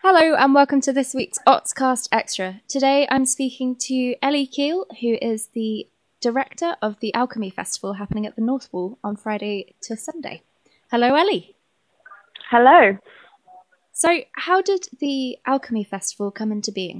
Hello and welcome to this week's Otscast Extra. Today I'm speaking to Ellie Keel, who is the director of the Alchemy Festival happening at the North Wall on Friday to Sunday. Hello, Ellie. Hello. So how did the Alchemy Festival come into being?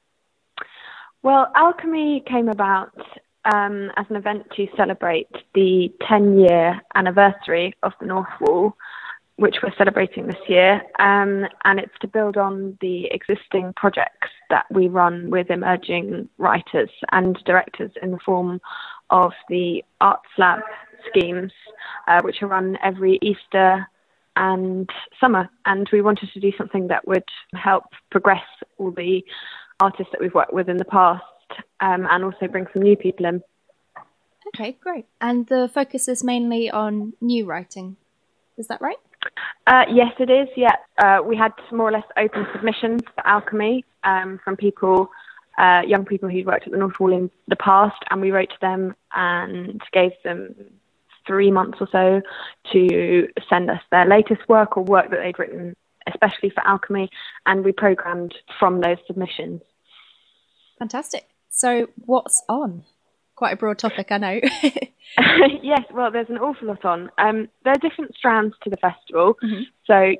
Well, Alchemy came about as an event to celebrate the 10-year anniversary of the North Wall, which we're celebrating this year, and it's to build on the existing projects that we run with emerging writers and directors in the form of the Arts Lab schemes, which are run every Easter and summer. And we wanted to do something that would help progress all the artists that we've worked with in the past, and also bring some new people in. Okay, great. And the focus is mainly on new writing. Is that right? Yes, it is. Yeah, we had more or less open submissions for Alchemy from people, young people who'd worked at the North Wall in the past, and we wrote to them and gave them 3 months or so to send us their latest work or work that they'd written especially for Alchemy, and we programmed from those submissions. Fantastic. So what's on? Quite a broad topic, I know. Yes, well, there's an awful lot on. There are different strands to the festival. Mm-hmm. So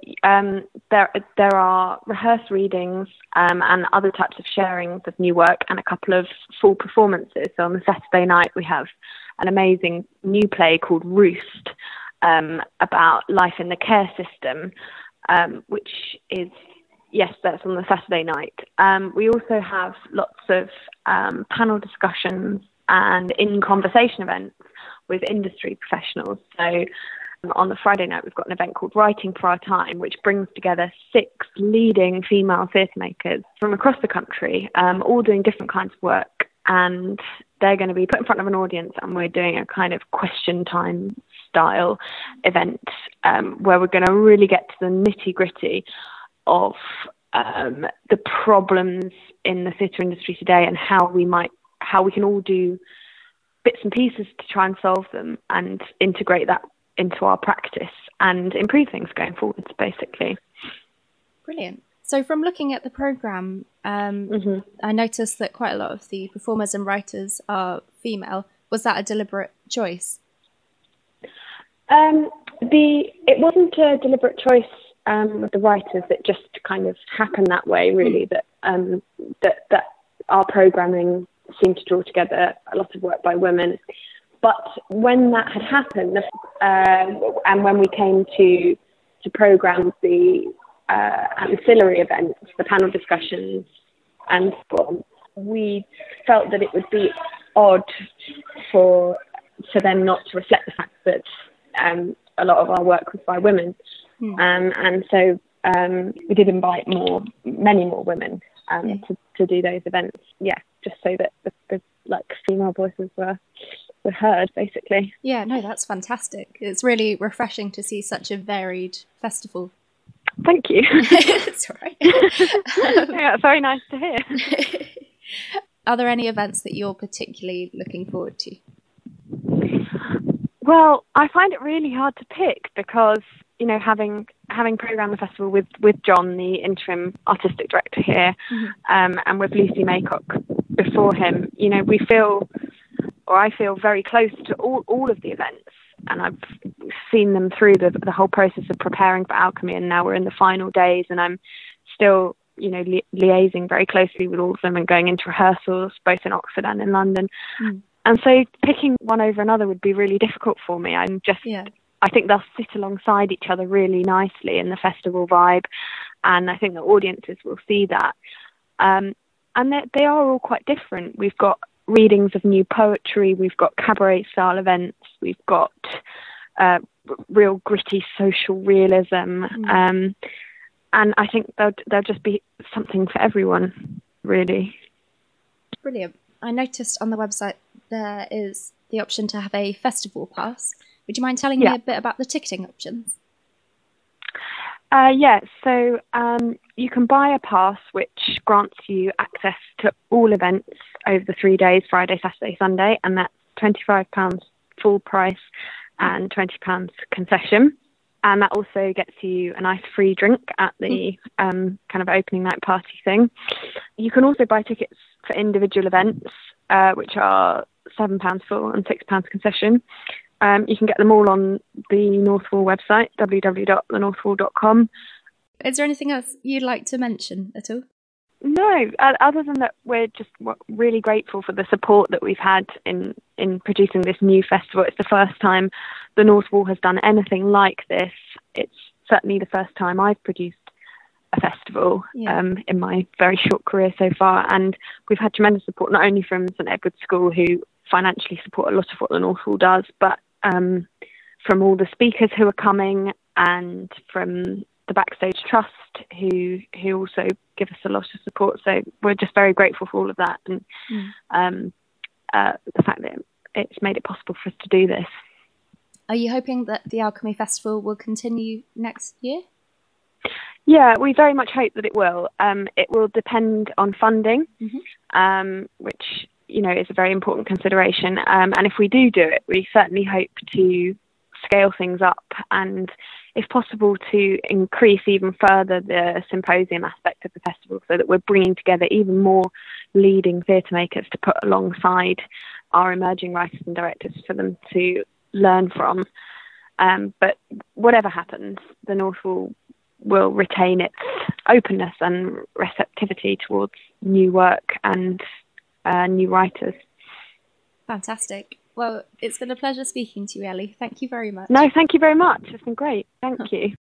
there are rehearsed readings and other types of sharings of new work and a couple of full performances. So on the Saturday night, we have an amazing new play called Roost about life in the care system, which is, yes, that's on the Saturday night. We also have lots of panel discussions and in-conversation events with industry professionals. So on the Friday night, we've got an event called Writing for Our Time, which brings together 6 leading female theatre makers from across the country, all doing different kinds of work. And they're going to be put in front of an audience, and we're doing a kind of question time style event where we're going to really get to the nitty-gritty of the problems in the theatre industry today and how we can all do bits and pieces to try and solve them and integrate that into our practice and improve things going forwards, basically. Brilliant. So from looking at the programme, I noticed that quite a lot of the performers and writers are female. Was that a deliberate choice? It wasn't a deliberate choice with the writers. It just kind of happened that way, really, that our programming seemed to draw together a lot of work by women. But when that had happened, and when we came to programme the ancillary events, the panel discussions, and so on, we felt that it would be odd for them not to reflect the fact that a lot of our work was by women. And so we did invite many more women to do those events. Yeah, just so that the female voices were heard, basically. Yeah, no, that's fantastic. It's really refreshing to see such a varied festival. Thank you. It's all right. Yeah, very nice to hear. Are there any events that you're particularly looking forward to? Well, I find it really hard to pick because, you know, having programmed the festival with John, the interim artistic director here, and with Lucy Maycock before him, you know, I feel very close to all of the events, and I've seen them through the whole process of preparing for Alchemy, and now we're in the final days, and I'm still, you know, liaising very closely with all of them and going into rehearsals both in Oxford and in London. And so picking one over another would be really difficult for me. I think they'll sit alongside each other really nicely in the festival vibe, and I think the audiences will see that. And they are all quite different. We've got readings of new poetry, we've got cabaret style events, we've got real gritty social realism, and I think there'll just be something for everyone, really. Brilliant. I noticed on the website there is the option to have a festival pass. Would you mind telling me a bit about the ticketing options? So you can buy a pass which grants you access to all events over the 3 days, Friday, Saturday, Sunday, and that's £25 full price and £20 concession. and that also gets you a nice free drink at the kind of opening night party thing. You can also buy tickets for individual events, which are £7 full and £6 concession. You can get them all on the Northwool website, www.thenorthwool.com. Is there anything else you'd like to mention at all? No, other than that, we're just really grateful for the support that we've had in producing this new festival. It's the first time the Northwool has done anything like this. It's certainly the first time I've produced a festival in my very short career so far, and we've had tremendous support not only from St Edward's School, who financially support a lot of what the Northwool does, but from all the speakers who are coming, and from the Backstage Trust, who also give us a lot of support. So we're just very grateful for all of that, and the fact that it's made it possible for us to do this. Are you hoping that the Alchemy Festival will continue next year? Yeah, we very much hope that it will. It will depend on funding, which is a very important consideration. And if we do it, we certainly hope to scale things up, and if possible to increase even further the symposium aspect of the festival, so that we're bringing together even more leading theatre makers to put alongside our emerging writers and directors for them to learn from. But whatever happens, the Northwool will retain its openness and receptivity towards new work and new writers. Fantastic. Well, it's been a pleasure speaking to you, Ellie. Thank you very much. No, thank you very much. It's been great. Thank you.